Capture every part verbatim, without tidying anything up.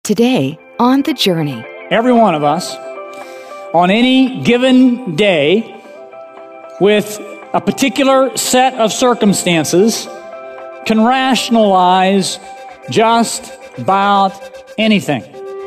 Today on The Journey. Every one of us, on any given day, with a particular set of circumstances, can rationalize just about anything.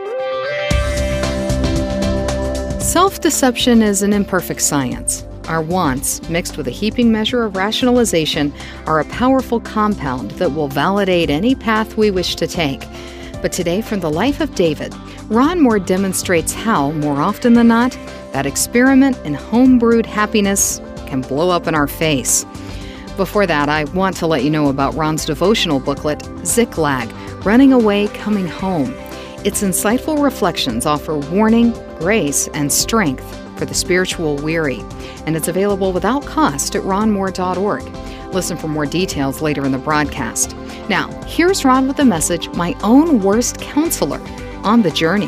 Self-deception is an imperfect science. Our wants, mixed with a heaping measure of rationalization, are a powerful compound that will validate any path we wish to take. But today, from the life of David, Ron Moore demonstrates how, more often than not, that experiment in home-brewed happiness can blow up in our face. Before that, I want to let you know about Ron's devotional booklet, Ziklag, Running Away, Coming Home. Its insightful reflections offer warning, grace, and strength for the spiritual weary, and it's available without cost at ron moore dot org. Listen for more details later in the broadcast. Now, here's Ron with the message, My Own Worst Counselor, on The Journey.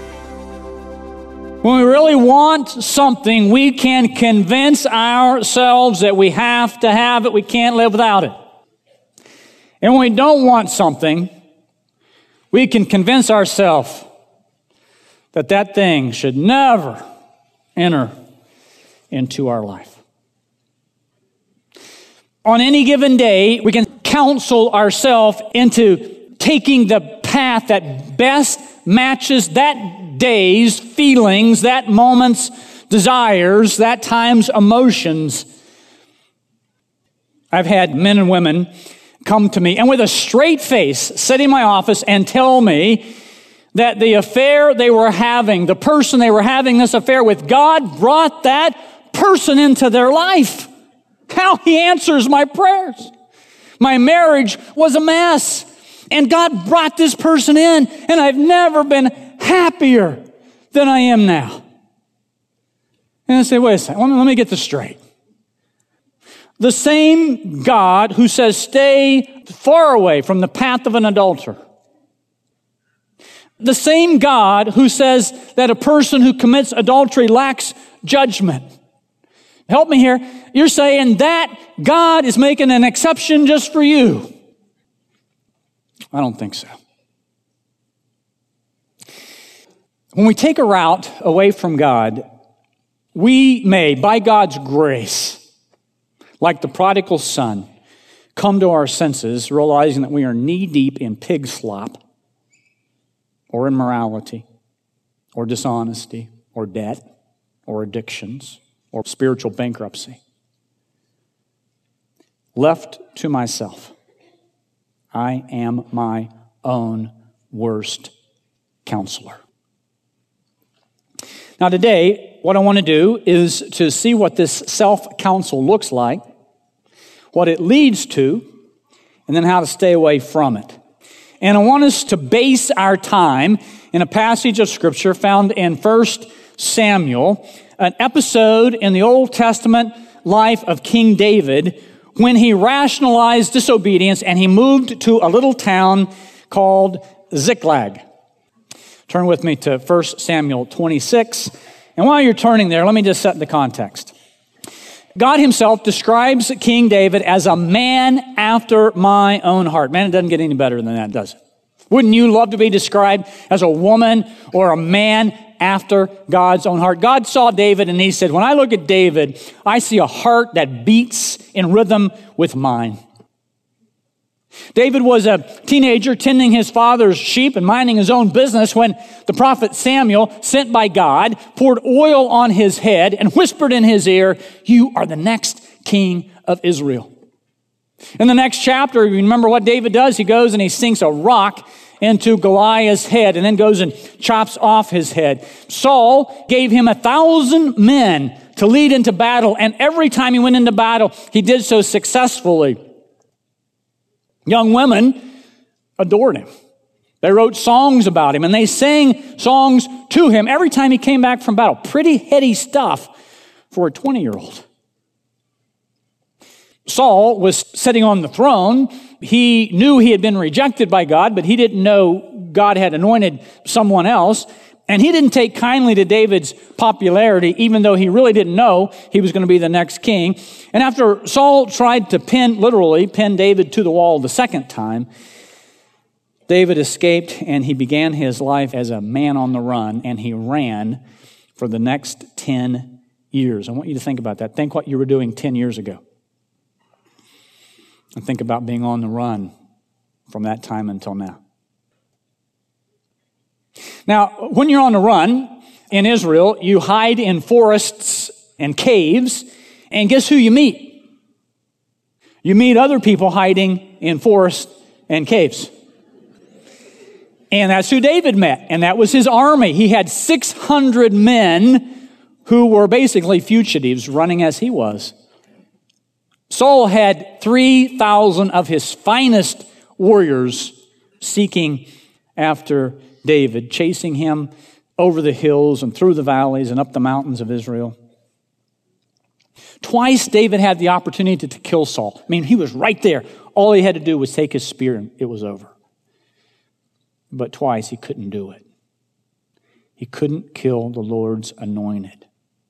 When we really want something, we can convince ourselves that we have to have it, we can't live without it. And when we don't want something, we can convince ourselves that that thing should never enter into our life. On any given day, we can counsel ourselves into taking the path that best matches that day's feelings, that moment's desires, that time's emotions. I've had men and women come to me and with a straight face sit in my office and tell me that the affair they were having, the person they were having this affair with, God brought that person into their life. How He answers my prayers. My marriage was a mess, and God brought this person in, and I've never been happier than I am now. And I say, wait a second, let me, let me get this straight. The same God who says, stay far away from the path of an adulterer, the same God who says that a person who commits adultery lacks judgment. Help me here. You're saying that God is making an exception just for you. I don't think so. When we take a route away from God, we may, by God's grace, like the prodigal son, come to our senses, realizing that we are knee-deep in pig slop, or immorality, or dishonesty, or debt, or addictions, or spiritual bankruptcy. Left to myself, I am my own worst counselor. Now today, what I want to do is to see what this self-counsel looks like, what it leads to, and then how to stay away from it. And I want us to base our time in a passage of Scripture found in First Samuel, an episode in the Old Testament life of King David when he rationalized disobedience and he moved to a little town called Ziklag. Turn with me to First Samuel twenty-six. And while you're turning there, let me just set the context. God Himself describes King David as a man after my own heart. Man, it doesn't get any better than that, does it? Wouldn't you love to be described as a woman or a man after God's own heart? God saw David and He said, when I look at David, I see a heart that beats in rhythm with mine. David was a teenager tending his father's sheep and minding his own business when the prophet Samuel, sent by God, poured oil on his head and whispered in his ear, you are the next king of Israel. In the next chapter, you remember what David does? He goes and he sinks a rock into Goliath's head and then goes and chops off his head. Saul gave him a thousand men to lead into battle, and every time he went into battle, he did so successfully. Young women adored him. They wrote songs about him, and they sang songs to him every time he came back from battle. Pretty heady stuff for a twenty-year-old. Saul was sitting on the throne. He knew he had been rejected by God, but he didn't know God had anointed someone else. And he didn't take kindly to David's popularity, even though he really didn't know he was going to be the next king. And after Saul tried to pin, literally pin David to the wall the second time, David escaped and he began his life as a man on the run, and he ran for the next ten years. I want you to think about that. Think what you were doing ten years ago. And think about being on the run from that time until now. Now, when you're on the run in Israel, you hide in forests and caves, and guess who you meet? You meet other people hiding in forests and caves. And that's who David met, and that was his army. He had six hundred men who were basically fugitives running as he was. Saul had three thousand of his finest warriors seeking after David, chasing him over the hills and through the valleys and up the mountains of Israel. Twice David had the opportunity to, to kill Saul. I mean, he was right there. All he had to do was take his spear and it was over. But twice he couldn't do it. He couldn't kill the Lord's anointed.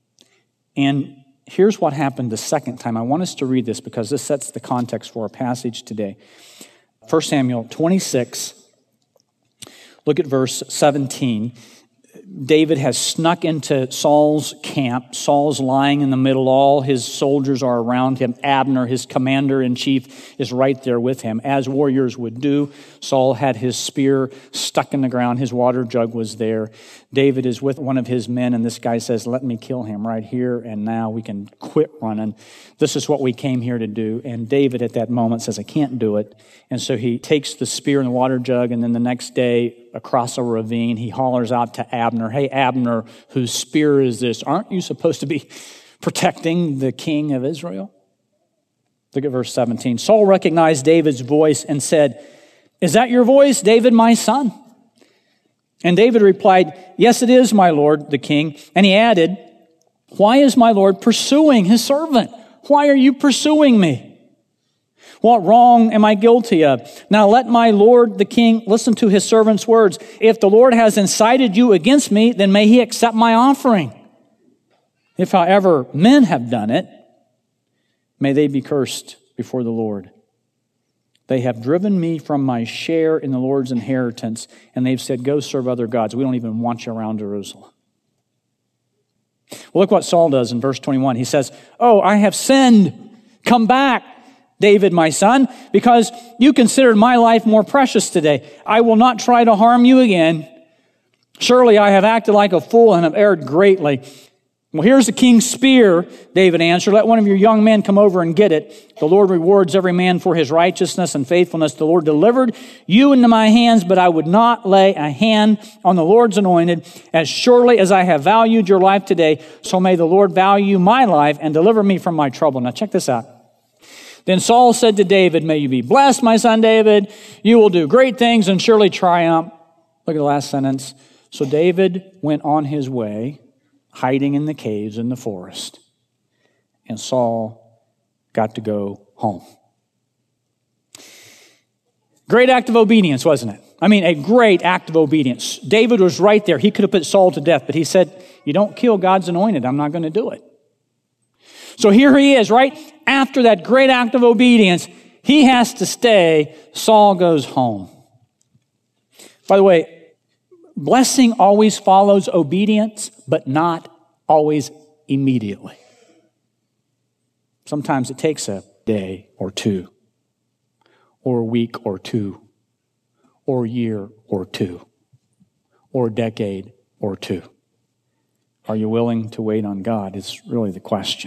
And here's what happened the second time. I want us to read this because this sets the context for our passage today. First Samuel twenty-six, look at verse seventeen. David has snuck into Saul's camp. Saul's lying in the middle. All his soldiers are around him. Abner, his commander-in-chief, is right there with him, as warriors would do. Saul had his spear stuck in the ground. His water jug was there. David is with one of his men, and this guy says, let me kill him right here and now. We can quit running. This is what we came here to do. And David at that moment says, I can't do it. And so he takes the spear and the water jug, and then the next day, across a ravine, he hollers out to Abner, hey, Abner, whose spear is this? Aren't you supposed to be protecting the king of Israel? Look at verse seventeen. Saul recognized David's voice and said, is that your voice, David, my son? And David replied, yes, it is, my lord, the king. And he added, why is my lord pursuing his servant? Why are you pursuing me? What wrong am I guilty of? Now let my lord the king listen to his servant's words. If the Lord has incited you against me, then may he accept my offering. If, however, men have done it, may they be cursed before the Lord. They have driven me from my share in the Lord's inheritance, and they've said, go serve other gods. We don't even want you around Jerusalem. Well, look what Saul does in verse twenty-one. He says, oh, I have sinned. Come back, David, my son, because you considered my life more precious today. I will not try to harm you again. Surely I have acted like a fool and have erred greatly. Well, here's the king's spear, David answered. Let one of your young men come over and get it. The Lord rewards every man for his righteousness and faithfulness. The Lord delivered you into my hands, but I would not lay a hand on the Lord's anointed. As surely as I have valued your life today, so may the Lord value my life and deliver me from my trouble. Now check this out. Then Saul said to David, may you be blessed, my son David. You will do great things and surely triumph. Look at the last sentence. So David went on his way, hiding in the caves in the forest. And Saul got to go home. Great act of obedience, wasn't it? I mean, a great act of obedience. David was right there. He could have put Saul to death, but he said, you don't kill God's anointed. I'm not going to do it. So here he is, right after that great act of obedience. He has to stay. Saul goes home. By the way, blessing always follows obedience, but not always immediately. Sometimes it takes a day or two, or a week or two, or a year or two, or a decade or two. Are you willing to wait on God? Is really the question.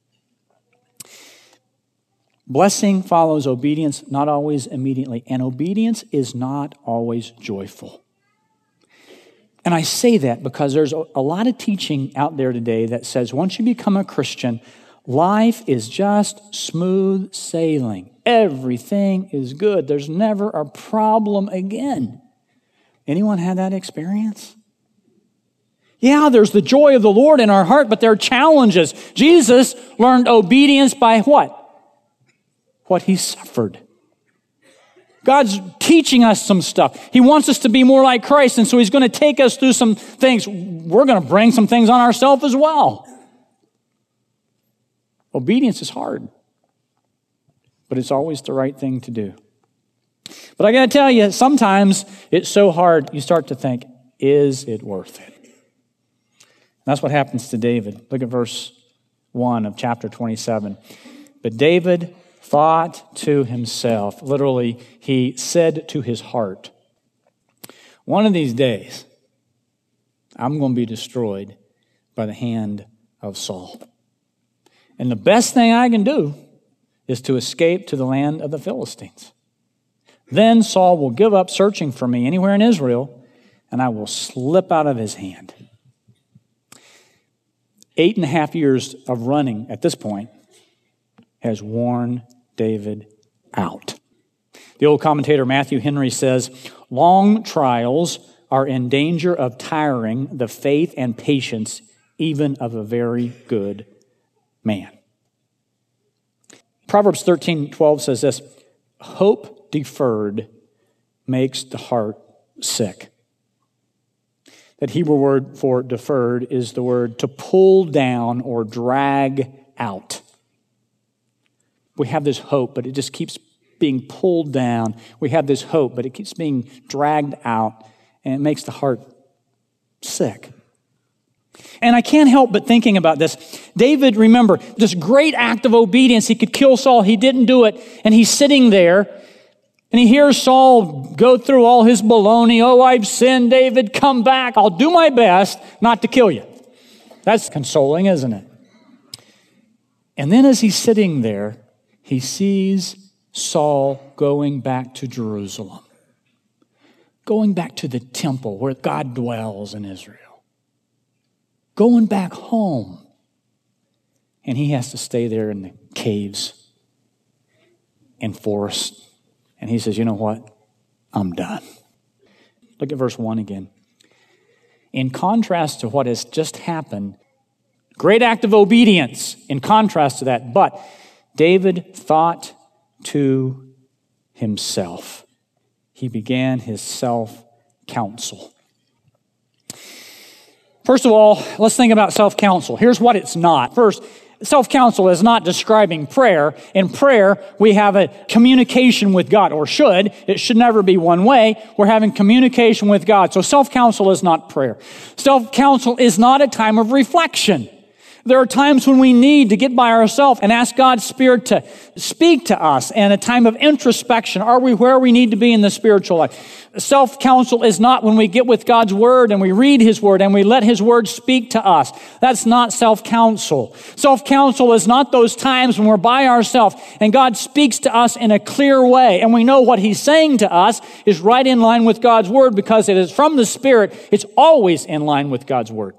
Blessing follows obedience, not always immediately, and obedience is not always joyful. And I say that because there's a lot of teaching out there today that says once you become a Christian, life is just smooth sailing. Everything is good. There's never a problem again. Anyone had that experience? Yeah, there's the joy of the Lord in our heart, but there are challenges. Jesus learned obedience by what? What he suffered. God's teaching us some stuff. He wants us to be more like Christ, and so he's going to take us through some things. We're going to bring some things on ourselves as well. Obedience is hard, but it's always the right thing to do. But I got to tell you, sometimes it's so hard, you start to think, is it worth it? That's what happens to David. Look at verse one of chapter twenty-seven. But David thought to himself, literally, he said to his heart, one of these days, I'm going to be destroyed by the hand of Saul. And the best thing I can do is to escape to the land of the Philistines. Then Saul will give up searching for me anywhere in Israel, and I will slip out of his hand. Eight and a half years of running at this point has worn David out. The old commentator Matthew Henry says, long trials are in danger of tiring the faith and patience even of a very good man. Proverbs thirteen twelve says this, hope deferred makes the heart sick. That Hebrew word for deferred is the word to pull down or drag out. We have this hope, but it just keeps being pulled down. We have this hope, but it keeps being dragged out, and it makes the heart sick. And I can't help but thinking about this. David, remember, this great act of obedience. He could kill Saul. He didn't do it. And he's sitting there, and he hears Saul go through all his baloney. Oh, I've sinned, David, come back. I'll do my best not to kill you. That's consoling, isn't it? And then as he's sitting there, he sees Saul going back to Jerusalem, going back to the temple where God dwells in Israel, going back home. And he has to stay there in the caves and forests. And he says, you know what? I'm done. Look at verse one again. In contrast to what has just happened, great act of obedience in contrast to that. But David thought to himself. He began his self-counsel. First of all, let's think about self-counsel. Here's what it's not. First, self-counsel is not describing prayer. In prayer, we have a communication with God, or should. It should never be one way. We're having communication with God. So self-counsel is not prayer. Self-counsel is not a time of reflection. There are times when we need to get by ourselves and ask God's Spirit to speak to us, and a time of introspection. Are we where we need to be in the spiritual life? Self-counsel is not when we get with God's Word and we read His Word and we let His Word speak to us. That's not self-counsel. Self-counsel is not those times when we're by ourselves and God speaks to us in a clear way and we know what He's saying to us is right in line with God's Word because it is from the Spirit. It's always in line with God's Word.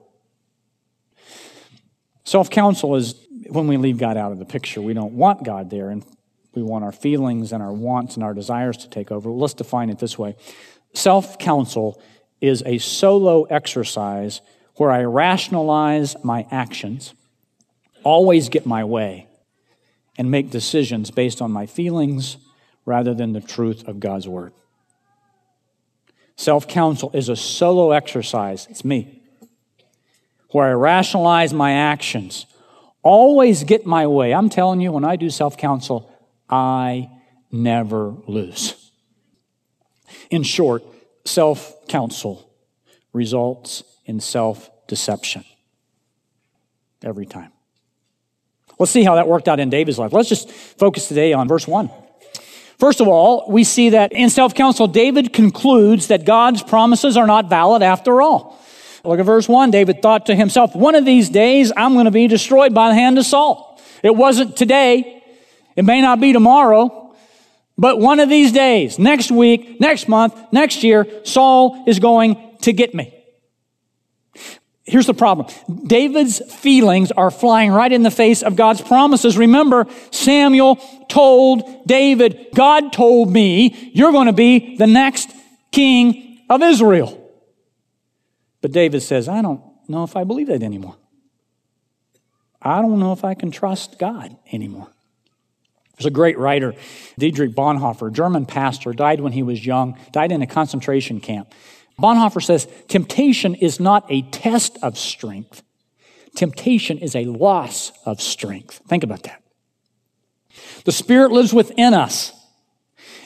Self-counsel is when we leave God out of the picture. We don't want God there, and we want our feelings and our wants and our desires to take over. Let's define it this way. Self-counsel is a solo exercise where I rationalize my actions, always get my way, and make decisions based on my feelings rather than the truth of God's Word. Self-counsel is a solo exercise. It's me. Where I rationalize my actions, always get my way. I'm telling you, when I do self-counsel, I never lose. In short, self-counsel results in self-deception every time. Let's see how that worked out in David's life. Let's just focus today on verse one. First of all, we see that in self-counsel, David concludes that God's promises are not valid after all. Look at verse one. David thought to himself, one of these days I'm going to be destroyed by the hand of Saul. It wasn't today. It may not be tomorrow. But one of these days, next week, next month, next year, Saul is going to get me. Here's the problem. David's feelings are flying right in the face of God's promises. Remember, Samuel told David, God told me you're going to be the next king of Israel. But David says, I don't know if I believe that anymore. I don't know if I can trust God anymore. There's a great writer, Dietrich Bonhoeffer, German pastor, died when he was young, died in a concentration camp. Bonhoeffer says, temptation is not a test of strength. Temptation is a loss of strength. Think about that. The Spirit lives within us.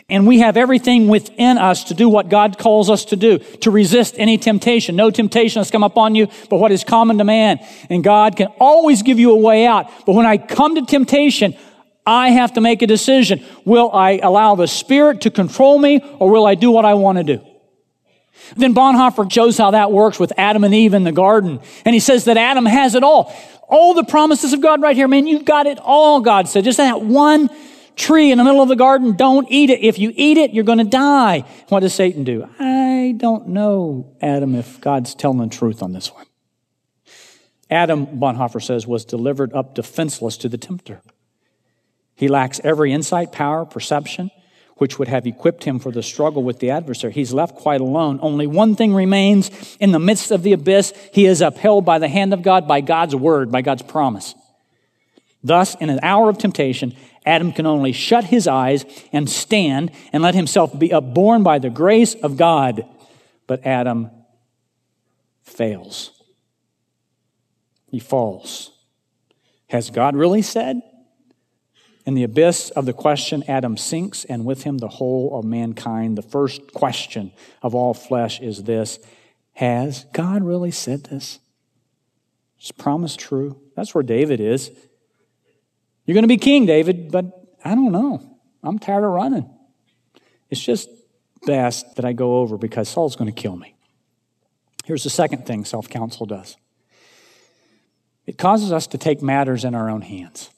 And we have everything within us to do what God calls us to do, to resist any temptation. No temptation has come upon you, but what is common to man. And God can always give you a way out. But when I come to temptation, I have to make a decision. Will I allow the Spirit to control me, or will I do what I want to do? Then Bonhoeffer shows how that works with Adam and Eve in the garden. And he says that Adam has it all. All the promises of God right here. Man, you've got it all, God said. Just that one tree in the middle of the garden, don't eat it. If you eat it, you're going to die. What does Satan do? I don't know, Adam, if God's telling the truth on this one. Adam, Bonhoeffer says, was delivered up defenseless to the tempter. He lacks every insight, power, perception, which would have equipped him for the struggle with the adversary. He's left quite alone. Only one thing remains in the midst of the abyss. He is upheld by the hand of God, by God's word, by God's promise. Thus, in an hour of temptation, Adam can only shut his eyes and stand and let himself be upborne by the grace of God. But Adam fails. He falls. Has God really said? In the abyss of the question, Adam sinks, and with him the whole of mankind. The first question of all flesh is this: has God really said this? Is promise true? That's where David is. You're going to be king, David, but I don't know. I'm tired of running. It's just best that I go over because Saul's going to kill me. Here's the second thing self-counsel does. It causes us to take matters in our own hands.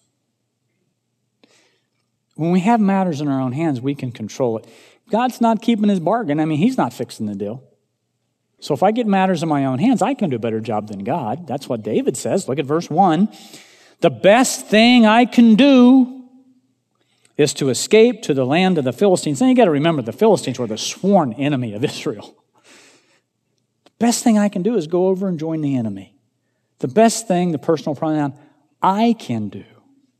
When we have matters in our own hands, we can control it. God's not keeping his bargain. I mean, he's not fixing the deal. So if I get matters in my own hands, I can do a better job than God. That's what David says. Look at verse one. The best thing I can do is to escape to the land of the Philistines. And you got to remember, the Philistines were the sworn enemy of Israel. The best thing I can do is go over and join the enemy. The best thing, the personal pronoun, I can do.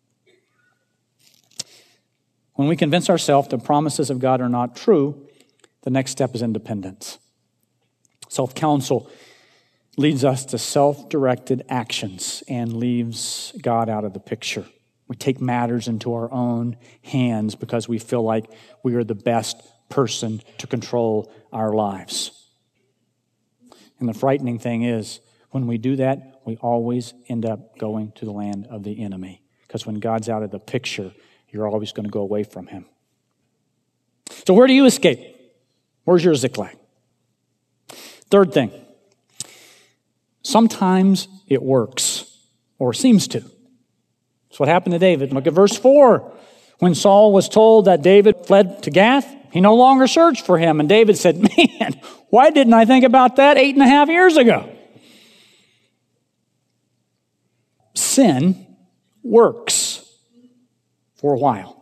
When we convince ourselves the promises of God are not true, the next step is independence. Self-counsel leads us to self-directed actions and leaves God out of the picture. We take matters into our own hands because we feel like we are the best person to control our lives. And the frightening thing is, when we do that, we always end up going to the land of the enemy. Because when God's out of the picture, you're always going to go away from him. So where do you escape? Where's your Ziklag? Third thing. Sometimes it works, or seems to. That's what happened to David. Look at verse four. When Saul was told that David fled to Gath, he no longer searched for him. And David said, man, why didn't I think about that eight and a half years ago? Sin works. For a while.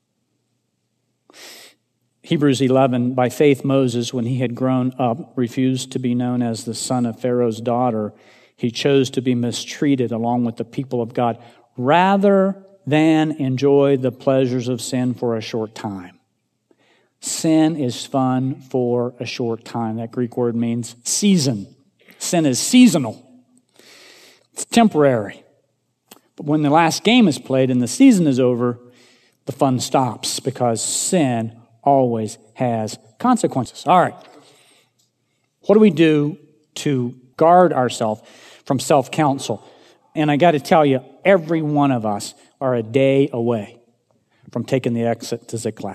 Hebrews eleven, by faith Moses, when he had grown up, refused to be known as the son of Pharaoh's daughter. He chose to be mistreated along with the people of God rather than enjoy the pleasures of sin for a short time. Sin is fun for a short time. That Greek word means season. Sin is seasonal. It's temporary. But when the last game is played and the season is over, the fun stops because sin always has consequences. All right. What do we do to guard ourselves from self-counsel? And I got to tell you, every one of us are a day away from taking the exit to Ziklag.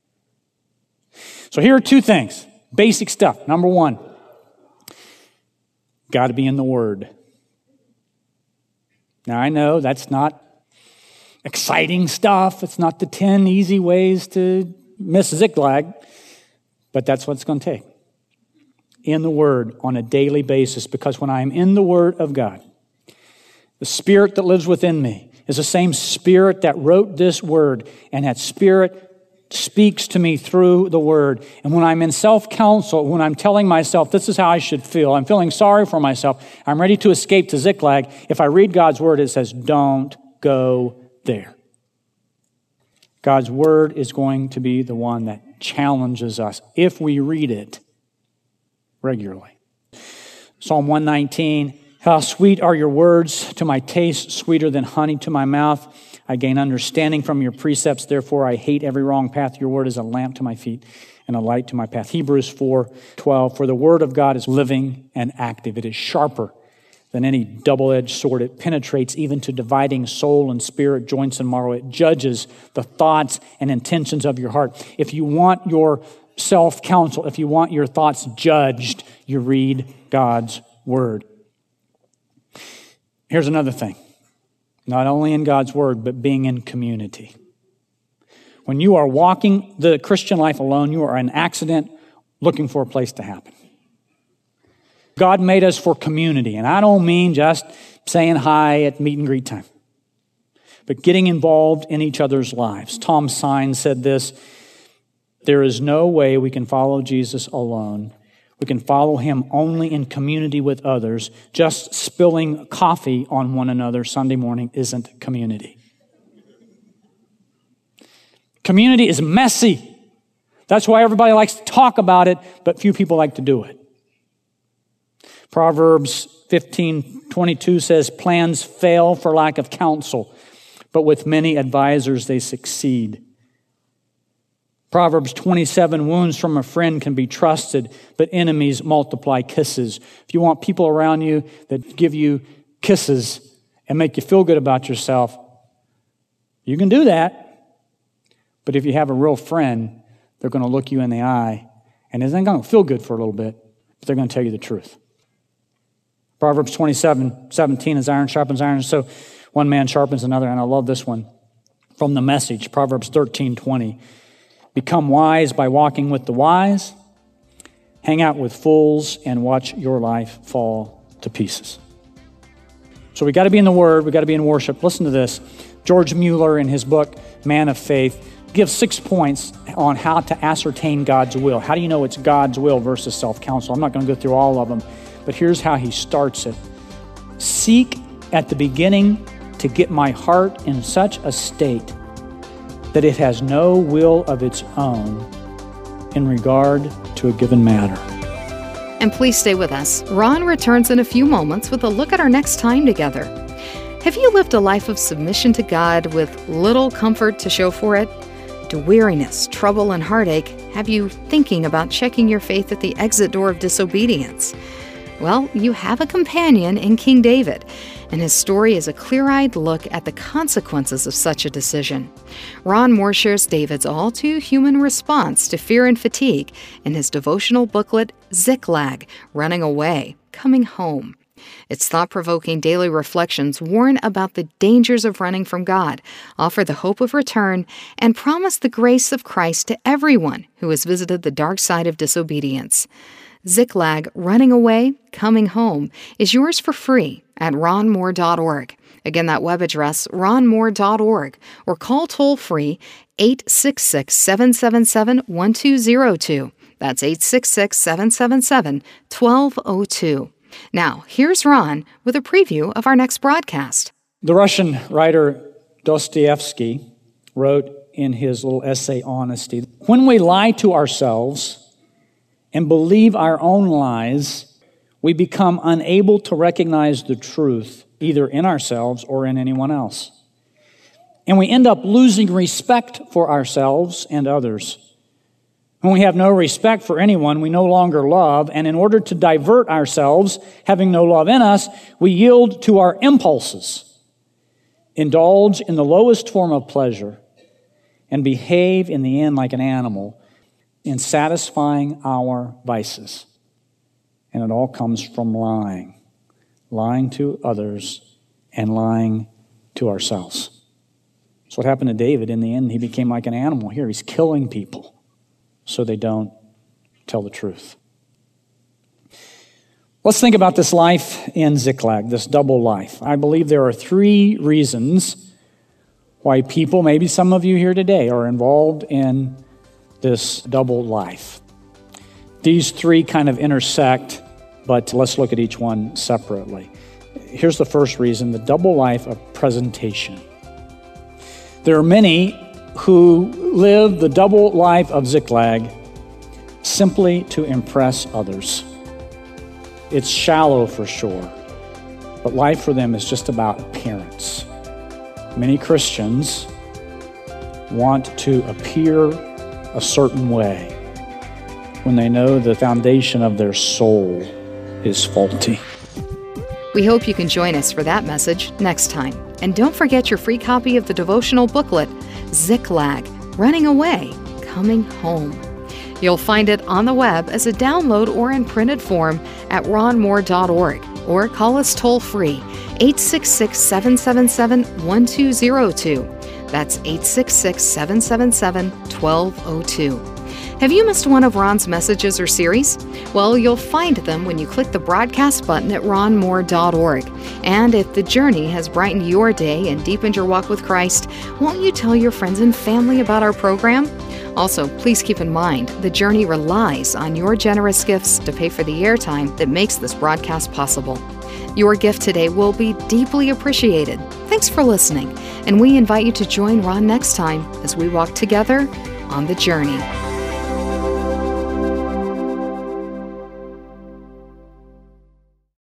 So here are two things. Basic stuff. Number one, got to be in the Word. Now, I know that's not exciting stuff. It's not the ten easy ways to miss Ziklag, but that's what it's going to take. In the Word on a daily basis, because when I'm in the Word of God, the Spirit that lives within me is the same Spirit that wrote this Word, and that Spirit speaks to me through the Word. And when I'm in self-counsel, when I'm telling myself, this is how I should feel, I'm feeling sorry for myself, I'm ready to escape to Ziklag, if I read God's Word, it says, don't go there. God's Word is going to be the one that challenges us if we read it regularly. Psalm one nineteen How sweet are your words to my taste, sweeter than honey to my mouth. I gain understanding from your precepts, therefore I hate every wrong path. Your word is a lamp to my feet and a light to my path. Hebrews four twelve, for the word of God is living and active. It is sharper than any double-edged sword. It penetrates even to dividing soul and spirit, joints and marrow. It judges the thoughts and intentions of your heart. If you want your self-counsel, if you want your thoughts judged, you read God's word. Here's another thing. Not only in God's word, but being in community. When you are walking the Christian life alone, you are an accident looking for a place to happen. God made us for community, and I don't mean just saying hi at meet and greet time, but getting involved in each other's lives. Tom Sine said this, there is no way we can follow Jesus alone. We can follow him only in community with others. Just spilling coffee on one another Sunday morning isn't community. Community is messy. That's why everybody likes to talk about it, but few people like to do it. Proverbs fifteen twenty-two says, plans fail for lack of counsel, but with many advisors they succeed. Proverbs twenty-seven, wounds from a friend can be trusted, but enemies multiply kisses. If you want people around you that give you kisses and make you feel good about yourself, you can do that. But if you have a real friend, they're going to look you in the eye, and it's not going to feel good for a little bit, but they're going to tell you the truth. Proverbs twenty-seven seventeen, as iron sharpens iron, so one man sharpens another, and I love this one from the Message, Proverbs thirteen twenty. Become wise by walking with the wise. Hang out with fools and watch your life fall to pieces. So we got to be in the Word. We got to be in worship. Listen to this. George Mueller, in his book, Man of Faith, gives six points on how to ascertain God's will. How do you know it's God's will versus self-counsel? I'm not going to go through all of them, but here's how he starts it. Seek at the beginning to get my heart in such a state that it has no will of its own in regard to a given matter. And please stay with us. Ron returns in a few moments with a look at our next time together. Have you lived a life of submission to God with little comfort to show for it? Do weariness, trouble, and heartache have you thinking about checking your faith at the exit door of disobedience? Well, you have a companion in King David, and his story is a clear-eyed look at the consequences of such a decision. Ron Moore shares David's all-too-human response to fear and fatigue in his devotional booklet, Ziklag, Running Away, Coming Home. Its thought-provoking daily reflections warn about the dangers of running from God, offer the hope of return, and promise the grace of Christ to everyone who has visited the dark side of disobedience. Ziklag, Running Away, Coming Home is yours for free at ron moore dot org. Again, that web address, ron moore dot org, or call toll-free eight six six, seven seven seven, one two zero two. That's eight six six, seven seven seven, one two zero two. Now, here's Ron with a preview of our next broadcast. The Russian writer Dostoevsky wrote in his little essay, Honesty, when we lie to ourselves and believe our own lies, we become unable to recognize the truth, either in ourselves or in anyone else. And we end up losing respect for ourselves and others. When we have no respect for anyone, we no longer love, and in order to divert ourselves, having no love in us, we yield to our impulses, indulge in the lowest form of pleasure, and behave in the end like an animal in satisfying our vices. And it all comes from lying. Lying to others and lying to ourselves. That's what happened to David. In the end, he became like an animal. Here, he's killing people so they don't tell the truth. Let's think about this life in Ziklag, this double life. I believe there are three reasons why people, maybe some of you here today, are involved in this double life. These three kind of intersect, but let's look at each one separately. Here's the first reason, the double life of presentation. There are many who live the double life of Ziklag simply to impress others. It's shallow for sure. but life for them is just about appearance. Many Christians want to appear a certain way when they know the foundation of their soul is faulty. We hope you can join us for that message next time. And don't forget your free copy of the devotional booklet, Ziklag, Running Away, Coming Home. You'll find it on the web as a download or in printed form at ron moore dot org, or call us toll-free, eight six six, seven seven seven, one two zero two. That's eight six six, seven seven seven, one two zero two. Have you missed one of Ron's messages or series? Well, you'll find them when you click the broadcast button at ron moore dot org. And if the journey has brightened your day and deepened your walk with Christ, won't you tell your friends and family about our program? Also, please keep in mind, the journey relies on your generous gifts to pay for the airtime that makes this broadcast possible. Your gift today will be deeply appreciated. Thanks for listening, and we invite you to join Ron next time as we walk together on the journey.